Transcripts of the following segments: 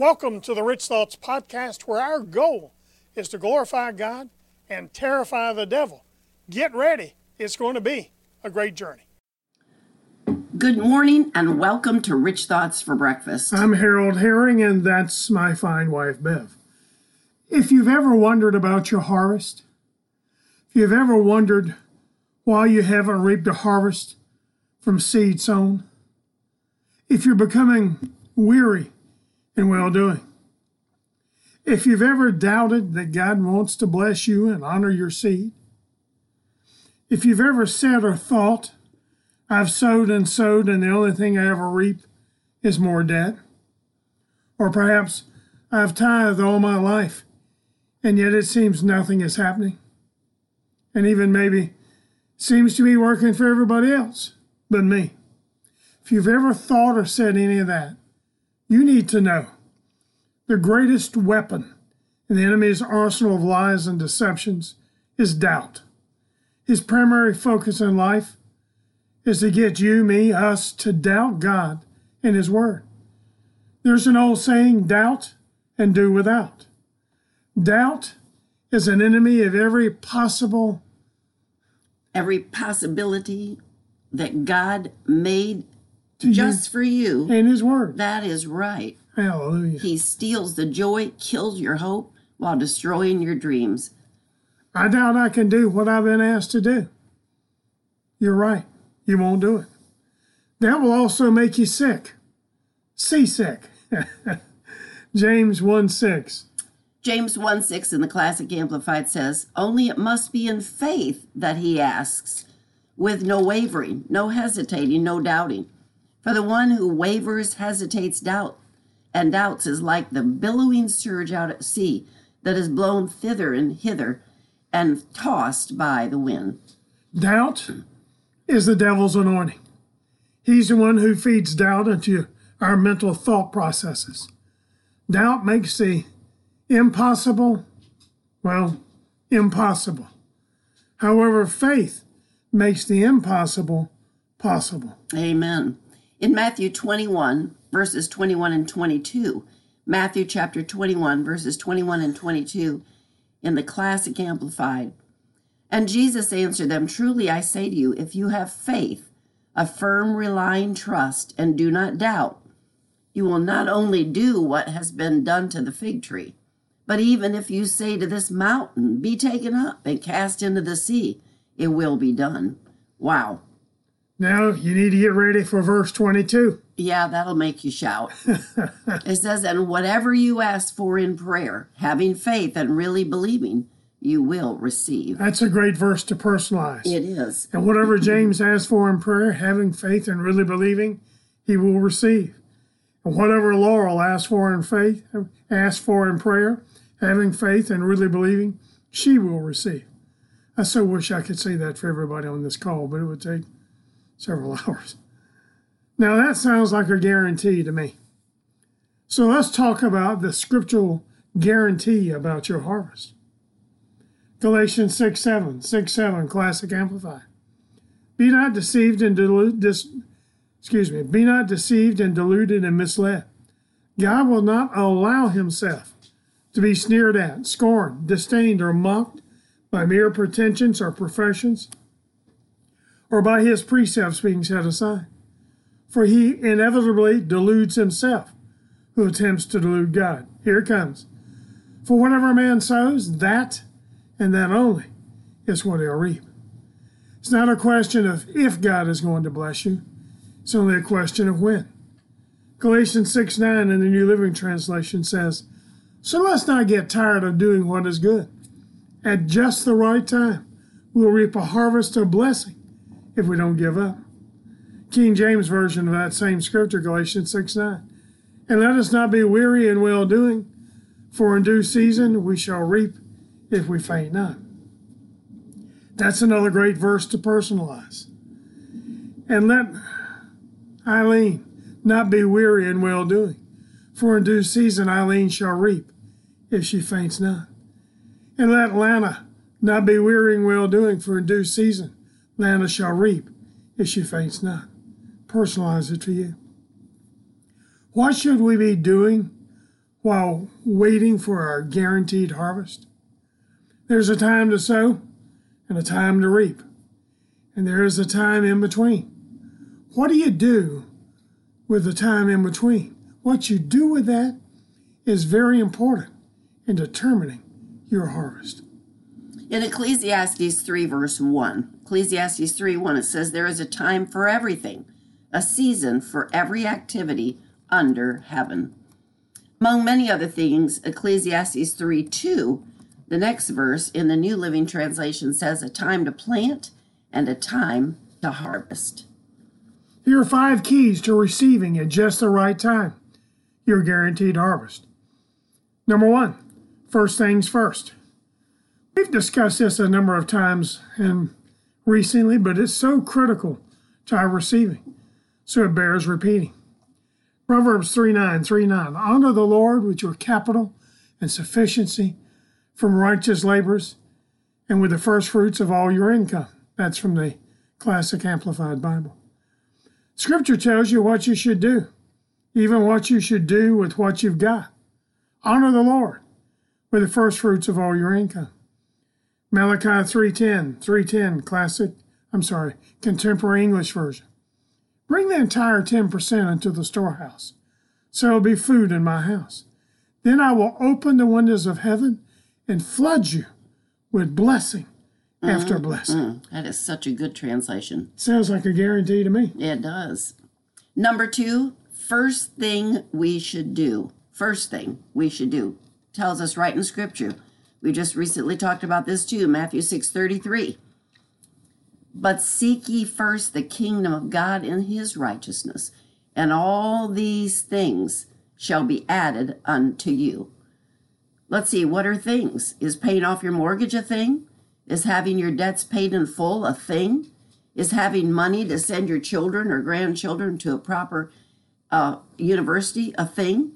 Welcome to the Rich Thoughts Podcast, where our goal is to glorify God and terrify the devil. Get ready. It's going to be a great journey. Good morning and welcome to Rich Thoughts for Breakfast. I'm Harold Herring, and that's my fine wife, Bev. If you've ever wondered about your harvest, if you've ever wondered why you haven't reaped a harvest from seed sown, if you're becoming weary in well-doing, if you've ever doubted that God wants to bless you and honor your seed, if you've ever said or thought, I've sowed and sowed and the only thing I ever reap is more debt, or perhaps I've tithed all my life and yet it seems nothing is happening, and even maybe seems to be working for everybody else but me. If you've ever thought or said any of that, you need to know the greatest weapon in the enemy's arsenal of lies and deceptions is doubt. His primary focus in life is to get you, me, us to doubt God and His Word. There's an old saying, doubt and do without. Doubt is an enemy of every possibility that God made just for you. In His Word. That is right. Hallelujah. He steals the joy, kills your hope, while destroying your dreams. I doubt I can do what I've been asked to do. You're right. You won't do it. That will also make you sick. Seasick. James 1:6. James 1:6 in the Classic Amplified says, only it must be in faith that he asks, with no wavering, no hesitating, no doubting. For the one who wavers, hesitates, doubts is like the billowing surge out at sea that is blown thither and hither and tossed by the wind. Doubt is the devil's anointing. He's the one who feeds doubt into our mental thought processes. Doubt makes the impossible, impossible. However, faith makes the impossible possible. Amen. In Matthew 21, verses 21 and 22, Matthew chapter 21, verses 21 and 22, in the Classic Amplified, and Jesus answered them, truly I say to you, if you have faith, a firm relying trust, and do not doubt, you will not only do what has been done to the fig tree, but even if you say to this mountain, be taken up and cast into the sea, it will be done. Wow. Now you need to get ready for verse 22. Yeah, that'll make you shout. It says, and whatever you ask for in prayer, having faith and really believing, you will receive. That's a great verse to personalize. It is. And whatever James asked for in prayer, having faith and really believing, he will receive. And whatever Laurel asked for in prayer, having faith and really believing, she will receive. I so wish I could say that for everybody on this call, but it would take several hours. Now that sounds like a guarantee to me. So let's talk about the scriptural guarantee about your harvest. Galatians 6:7, Classic Amplified. Be not deceived and deluded and misled. God will not allow himself to be sneered at, scorned, disdained, or mocked by mere pretensions or professions, or by his precepts being set aside. For he inevitably deludes himself who attempts to delude God. Here it comes. For whatever a man sows, that and that only is what he'll reap. It's not a question of if God is going to bless you. It's only a question of when. Galatians 6:9 in the New Living Translation says, so let's not get tired of doing what is good. At just the right time, we'll reap a harvest of blessing if we don't give up. King James Version of that same scripture, Galatians 6:9. And let us not be weary in well-doing, for in due season we shall reap if we faint not. That's another great verse to personalize. And let Eileen not be weary in well-doing, for in due season Eileen shall reap if she faints not. And let Lana not be weary in well-doing, for in due season Lana shall reap if she faints not. Personalize it to you. What should we be doing while waiting for our guaranteed harvest? There's a time to sow and a time to reap, and there is a time in between. What do you do with the time in between? What you do with that is very important in determining your harvest. In Ecclesiastes 3, verse 1, Ecclesiastes 3:1, it says, "There is a time for everything, a season for every activity under heaven." Among many other things, Ecclesiastes 3:2, the next verse in the New Living Translation, says, "A time to plant and a time to harvest." Here are 5 keys to receiving at just the right time your guaranteed harvest. Number 1, first things first. We've discussed this a number of times and recently, but it's so critical to our receiving, so it bears repeating. Proverbs 3:9, "Honor the Lord with your capital and sufficiency from righteous labors and with the first fruits of all your income." That's from the Classic Amplified Bible. Scripture tells you what you should do, even what you should do with what you've got. Honor the Lord with the first fruits of all your income. Malachi 3:10, Contemporary English Version. "Bring the entire 10% into the storehouse, so there will be food in my house. Then I will open the windows of heaven and flood you with blessing after blessing." That is such a good translation. Sounds like a guarantee to me. It does. Number 2, first thing we should do. First thing we should do. Tells us right in Scripture. We just recently talked about this too, Matthew 6:33. "But seek ye first the kingdom of God and his righteousness, and all these things shall be added unto you." Let's see, what are things? Is paying off your mortgage a thing? Is having your debts paid in full a thing? Is having money to send your children or grandchildren to a proper university a thing?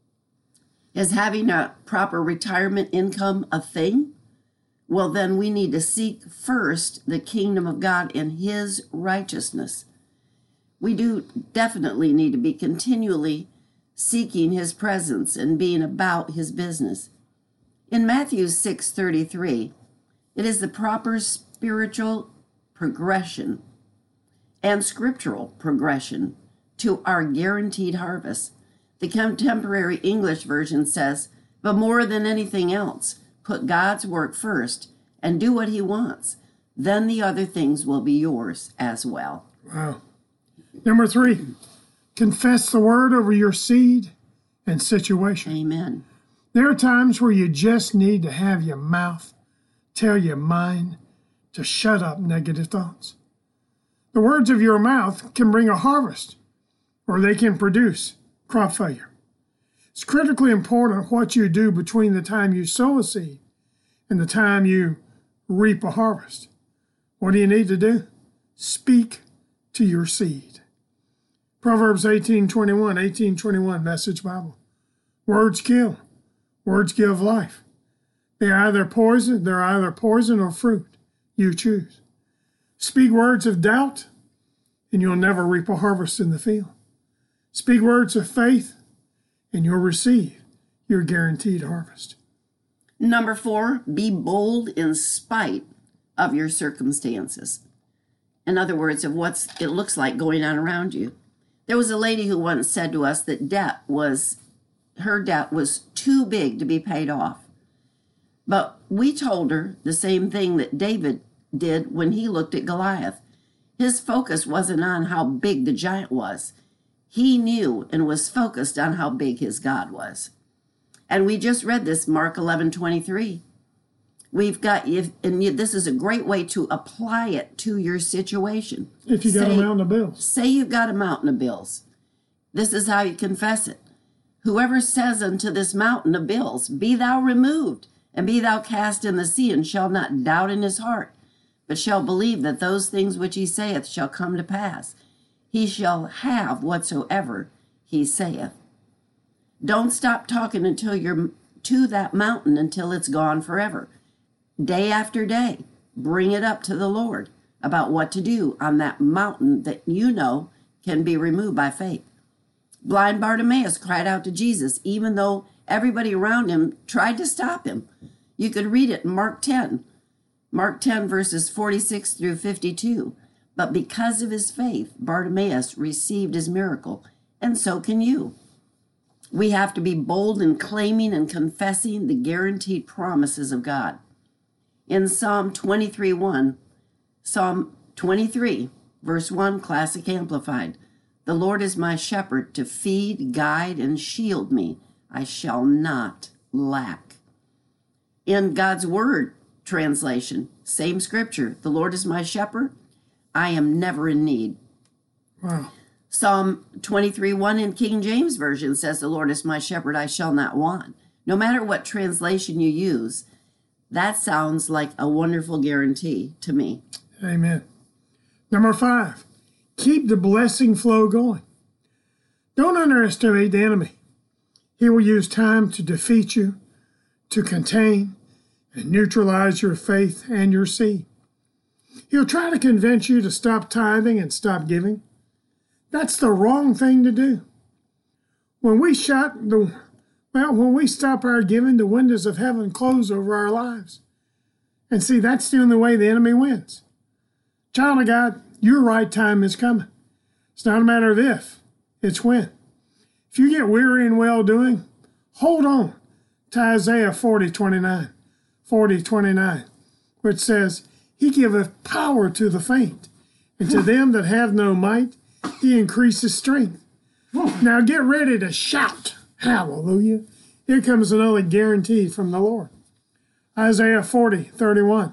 Is having a proper retirement income a thing? Well, then we need to seek first the kingdom of God and his righteousness. We do definitely need to be continually seeking his presence and being about his business. In Matthew 6:33, it is the proper spiritual progression and scriptural progression to our guaranteed harvest. The Contemporary English Version says, "But more than anything else, put God's work first and do what he wants. Then the other things will be yours as well." Wow. Number 3, confess the word over your seed and situation. Amen. There are times where you just need to have your mouth tell your mind to shut up negative thoughts. The words of your mouth can bring a harvest, or they can produce crop failure. It's critically important what you do between the time you sow a seed and the time you reap a harvest. What do you need to do? Speak to your seed. Proverbs 18:21, Message Bible. Words kill. Words give life. They're either poison or fruit. You choose. Speak words of doubt, and you'll never reap a harvest in the field. Speak words of faith, and you'll receive your guaranteed harvest. Number 4, be bold in spite of your circumstances. In other words, of what it looks like going on around you. There was a lady who once said to us that her debt was too big to be paid off. But we told her the same thing that David did when he looked at Goliath. His focus wasn't on how big the giant was. He knew and was focused on how big his God was. And we just read this, Mark 11:23. This is a great way to apply it to your situation. If you got a mountain of bills. Say you've got a mountain of bills. This is how you confess it. "Whoever says unto this mountain of bills, Be thou removed, and be thou cast in the sea, and shall not doubt in his heart, but shall believe that those things which he saith shall come to pass, he shall have whatsoever he saith." Don't stop talking until you're to that mountain until it's gone forever. Day after day, bring it up to the Lord about what to do on that mountain that you know can be removed by faith. Blind Bartimaeus cried out to Jesus, even though everybody around him tried to stop him. You could read it in Mark 10. Mark 10, verses 46 through 52. But because of his faith, Bartimaeus received his miracle, and so can you. We have to be bold in claiming and confessing the guaranteed promises of God. In Psalm 23, verse 1, Classic Amplified, the Lord is my shepherd to feed, guide, and shield me. I shall not lack. In God's Word translation, same scripture, the Lord is my shepherd, I am never in need. Wow. Psalm 23:1 in King James Version says, the Lord is my shepherd, I shall not want. No matter what translation you use, that sounds like a wonderful guarantee to me. Amen. Number 5, keep the blessing flow going. Don't underestimate the enemy. He will use time to defeat you, to contain and neutralize your faith and your seed. He'll try to convince you to stop tithing and stop giving. That's the wrong thing to do. When we stop our giving, the windows of heaven close over our lives. And see, that's the only way the enemy wins. Child of God, your right time is coming. It's not a matter of if, it's when. If you get weary in well-doing, hold on to Isaiah 40:29, which says, He giveth power to the faint, and to them that have no might, He increases strength. Now get ready to shout, hallelujah. Here comes another guarantee from the Lord. Isaiah 40:31,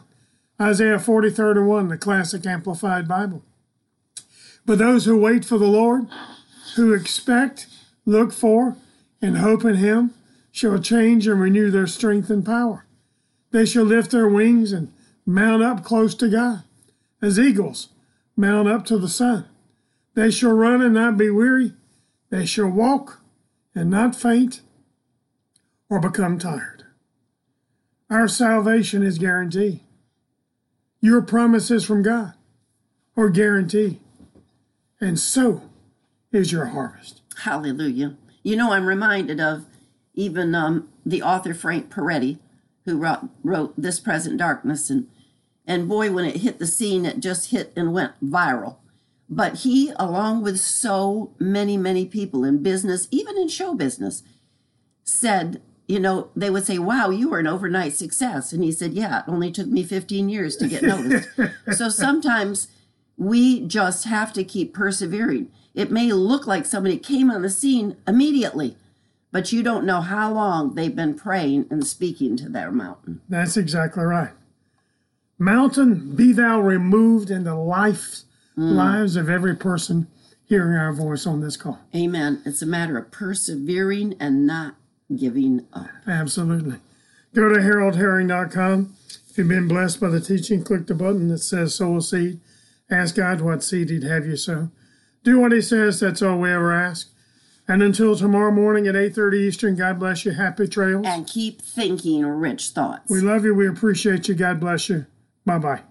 the Classic Amplified Bible. But those who wait for the Lord, who expect, look for, and hope in Him, shall change and renew their strength and power. They shall lift their wings and mount up close to God, as eagles mount up to the sun. They shall run and not be weary. They shall walk and not faint or become tired. Our salvation is guaranteed. Your promises from God are guaranteed. And so is your harvest. Hallelujah. You know, I'm reminded of even the author Frank Peretti, who wrote This Present Darkness. And boy, when it hit the scene, it just hit and went viral. But he, along with so many, many people in business, even in show business, said, you know, they would say, wow, you were an overnight success. And he said, yeah, it only took me 15 years to get noticed. So sometimes we just have to keep persevering. It may look like somebody came on the scene immediately, but you don't know how long they've been praying and speaking to their mountain. That's exactly right. Mountain, be thou removed in the lives of every person hearing our voice on this call. Amen. It's a matter of persevering and not giving up. Absolutely. Go to haroldherring.com. If you've been blessed by the teaching, click the button that says sow a seed. Ask God what seed He'd have you sow. Do what He says. That's all we ever ask. And until tomorrow morning at 8:30 Eastern, God bless you. Happy trails. And keep thinking rich thoughts. We love you. We appreciate you. God bless you. Bye-bye.